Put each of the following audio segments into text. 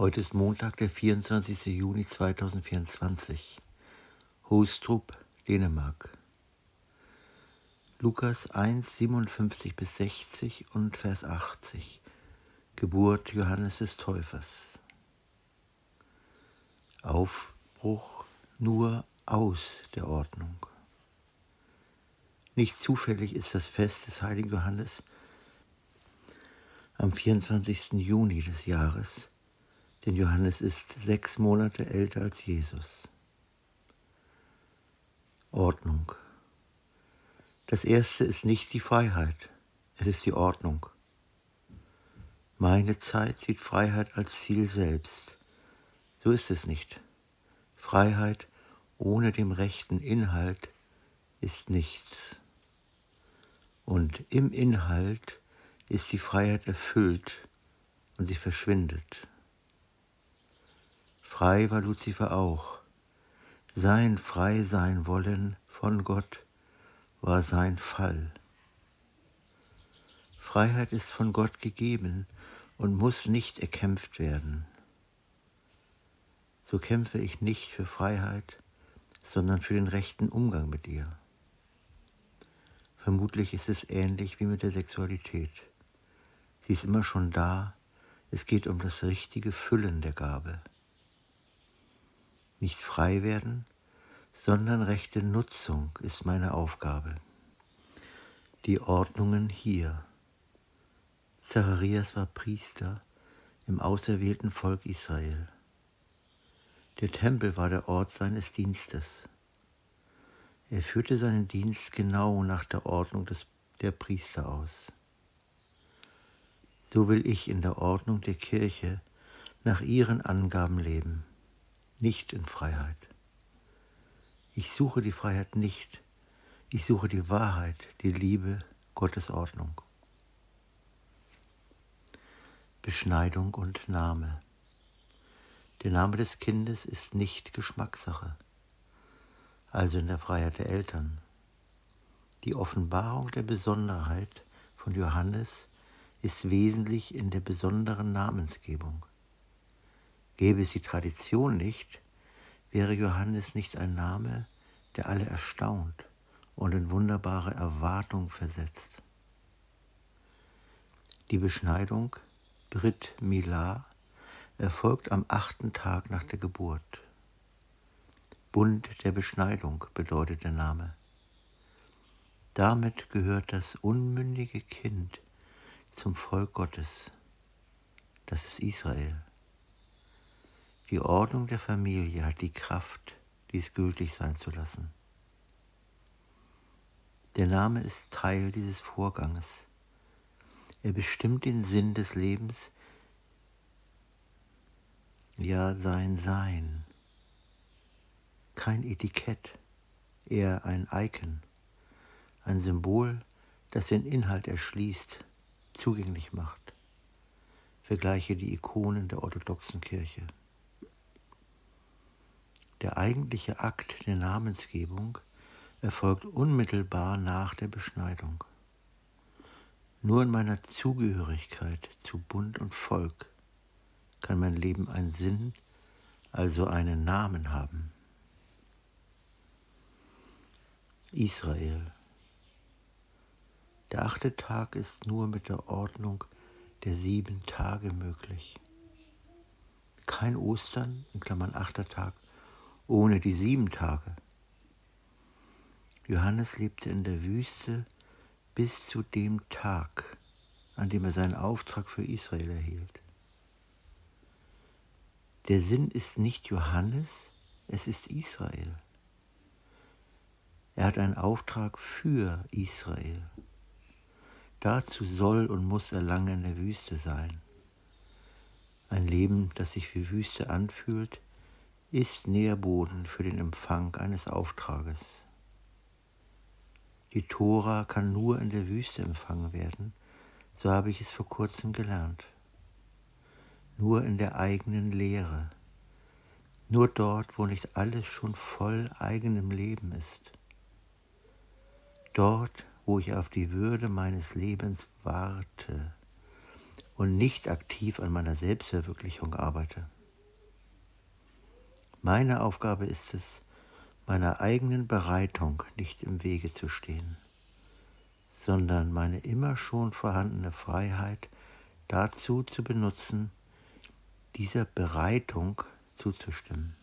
Heute ist Montag, der 24. Juni 2024. Hostrup, Dänemark. Lukas 1, 57 bis 60 und Vers 80. Geburt Johannes des Täufers. Aufbruch nur aus der Ordnung. Nicht zufällig ist das Fest des heiligen Johannes am 24. Juni des Jahres, denn Johannes ist 6 Monate älter als Jesus. Ordnung. Das Erste ist nicht die Freiheit, es ist die Ordnung. Meine Zeit sieht Freiheit als Ziel selbst. So ist es nicht. Freiheit ohne den rechten Inhalt ist nichts. Und im Inhalt ist die Freiheit erfüllt und sie verschwindet. Frei war Luzifer auch. Sein frei sein wollen von Gott war sein Fall. Freiheit ist von Gott gegeben und muss nicht erkämpft werden. So kämpfe ich nicht für Freiheit, sondern für den rechten Umgang mit ihr. Vermutlich ist es ähnlich wie mit der Sexualität. Sie ist immer schon da, es geht um das richtige Füllen der Gabe. Nicht frei werden, sondern rechte Nutzung ist meine Aufgabe. Die Ordnungen hier. Zacharias war Priester im auserwählten Volk Israel. Der Tempel war der Ort seines Dienstes. Er führte seinen Dienst genau nach der Ordnung der Priester aus. So will ich in der Ordnung der Kirche nach ihren Angaben leben, nicht in Freiheit. Ich suche die Freiheit nicht, ich suche die Wahrheit, die Liebe, Gottes Ordnung. Beschneidung und Name. Der Name des Kindes ist nicht Geschmackssache, also in der Freiheit der Eltern. Die Offenbarung der Besonderheit von Johannes ist wesentlich in der besonderen Namensgebung. Gäbe es die Tradition nicht, wäre Johannes nicht ein Name, der alle erstaunt und in wunderbare Erwartung versetzt. Die Beschneidung, Brit Milah, erfolgt am 8. Tag nach der Geburt. Bund der Beschneidung bedeutet der Name. Damit gehört das unmündige Kind zum Volk Gottes. Das ist Israel. Die Ordnung der Familie hat die Kraft, dies gültig sein zu lassen. Der Name ist Teil dieses Vorganges. Er bestimmt den Sinn des Lebens, ja sein Sein. Kein Etikett, eher ein Icon, ein Symbol, das den Inhalt erschließt, zugänglich macht. Vergleiche die Ikonen der orthodoxen Kirche. Der eigentliche Akt der Namensgebung erfolgt unmittelbar nach der Beschneidung. Nur in meiner Zugehörigkeit zu Bund und Volk kann mein Leben einen Sinn, also einen Namen haben. Israel. Der 8. Tag ist nur mit der Ordnung der 7 Tage möglich. Kein Ostern, in Klammern 8. Tag, ohne die 7 Tage. Johannes lebte in der Wüste bis zu dem Tag, an dem er seinen Auftrag für Israel erhielt. Der Sinn ist nicht Johannes, es ist Israel. Er hat einen Auftrag für Israel. Dazu soll und muss er lange in der Wüste sein. Ein Leben, das sich wie Wüste anfühlt, ist Nährboden für den Empfang eines Auftrages. Die Tora kann nur in der Wüste empfangen werden, so habe ich es vor kurzem gelernt. Nur in der eigenen Lehre, nur dort, wo nicht alles schon voll eigenem Leben ist. Dort, wo ich auf die Würde meines Lebens warte und nicht aktiv an meiner Selbstverwirklichung arbeite. Meine Aufgabe ist es, meiner eigenen Bereitung nicht im Wege zu stehen, sondern meine immer schon vorhandene Freiheit dazu zu benutzen, dieser Bereitung zuzustimmen.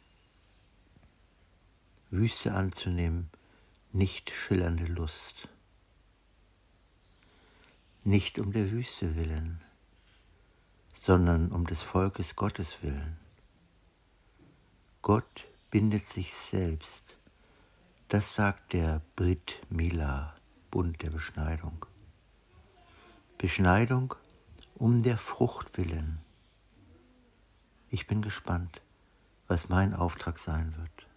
Wüste anzunehmen, nicht schillernde Lust. Nicht um der Wüste willen, sondern um des Volkes Gottes willen. Gott bindet sich selbst. Das sagt der Brit Mila, Bund der Beschneidung. Beschneidung um der Frucht willen. Ich bin gespannt, was mein Auftrag sein wird.